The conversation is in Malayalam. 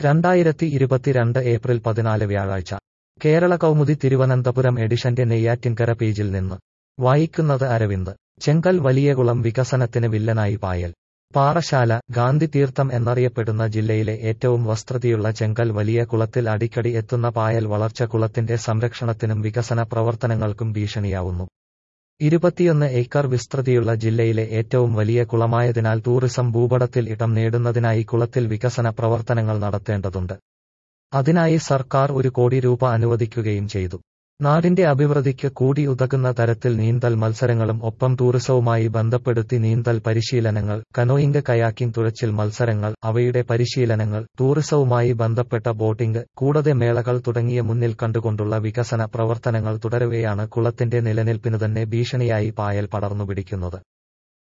2022 ഏപ്രിൽ 14 വ്യാഴാഴ്ച കേരള കൗമുദി തിരുവനന്തപുരം എഡിഷന്റെ നെയ്യാറ്റിൻകര പേജിൽ നിന്ന് വായിക്കുന്നത് അരവിന്ദ്. ചെങ്കൽ വലിയകുളം വികസനത്തിന് വില്ലനായി പായൽ. പാറശാല. ഗാന്ധി തീർത്ഥം എന്നറിയപ്പെടുന്ന ജില്ലയിലെ ഏറ്റവും വസ്ത്രതയുള്ള ചെങ്കൽ വലിയ കുളത്തിൽ അടിക്കടി എത്തുന്ന പായൽ വളർച്ച കുളത്തിന്റെ സംരക്ഷണത്തിനും വികസന പ്രവർത്തനങ്ങൾക്കും ഭീഷണിയാവുന്നു. 21 ഏക്കർ വിസ്തൃതിയുള്ള ജില്ലയിലെ ഏറ്റവും വലിയ കുളമായതിനാൽ ടൂറിസം ഭൂപടത്തിൽ ഇടം നേടുന്നതിനായി കുളത്തിൽ വികസന പ്രവർത്തനങ്ങൾ നടത്തേണ്ടതുണ്ട്. അതിനായി സർക്കാർ 1 കോടി രൂപ അനുവദിക്കുകയും ചെയ്തു. നാടിന്റെ അഭിവൃദ്ധിക്ക് കൂടി ഉതകുന്ന തരത്തിൽ നീന്തൽ മത്സരങ്ങളും ഒപ്പം ടൂറിസവുമായി ബന്ധപ്പെടുത്തി നീന്തൽ പരിശീലനങ്ങൾ, കനോയിംഗ്, കയാക്കിംഗ്, തുഴച്ചിൽ മത്സരങ്ങൾ, അവയുടെ പരിശീലനങ്ങൾ, ടൂറിസവുമായി ബന്ധപ്പെട്ട ബോട്ടിംഗ്, കൂടാതെ മേളകൾ തുടങ്ങിയ മുന്നിൽ കണ്ടുകൊണ്ടുള്ള വികസന പ്രവർത്തനങ്ങൾ തുടരവെയാണ് കുളത്തിന്റെ നിലനിൽപ്പിന് തന്നെ ഭീഷണിയായി പായൽ പടർന്നുപിടിക്കുന്നത്.